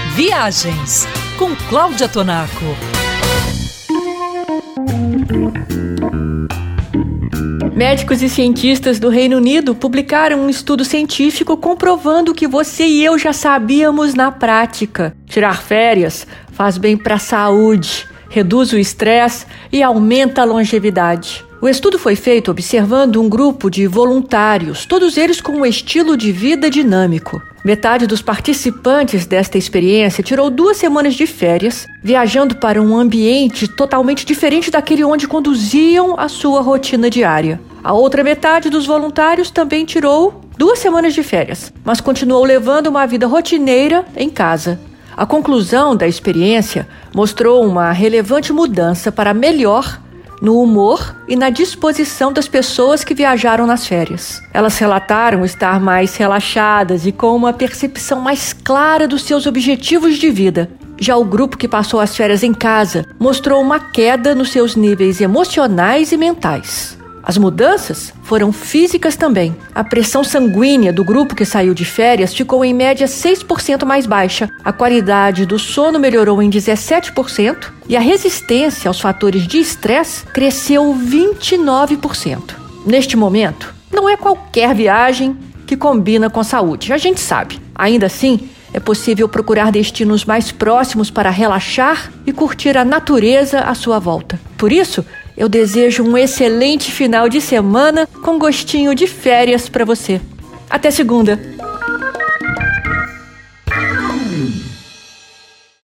Viagens com Cláudia Tonaco. Médicos e cientistas do Reino Unido publicaram um estudo científico comprovando o que você e eu já sabíamos na prática. Tirar férias faz bem para a saúde, reduz o estresse e aumenta a longevidade. O estudo foi feito observando um grupo de voluntários, todos eles com um estilo de vida dinâmico. Metade dos participantes desta experiência tirou 2 semanas de férias, viajando para um ambiente totalmente diferente daquele onde conduziam a sua rotina diária. A outra metade dos voluntários também tirou 2 semanas de férias, mas continuou levando uma vida rotineira em casa. A conclusão da experiência mostrou uma relevante mudança para melhor no humor e na disposição das pessoas que viajaram nas férias. Elas relataram estar mais relaxadas e com uma percepção mais clara dos seus objetivos de vida. Já o grupo que passou as férias em casa mostrou uma queda nos seus níveis emocionais e mentais. As mudanças foram físicas também. A pressão sanguínea do grupo que saiu de férias ficou em média 6% mais baixa. A qualidade do sono melhorou em 17% e a resistência aos fatores de estresse cresceu 29%. Neste momento, não é qualquer viagem que combina com saúde, a gente sabe. Ainda assim, é possível procurar destinos mais próximos para relaxar e curtir a natureza à sua volta. Por isso, eu desejo um excelente final de semana com gostinho de férias para você. Até segunda!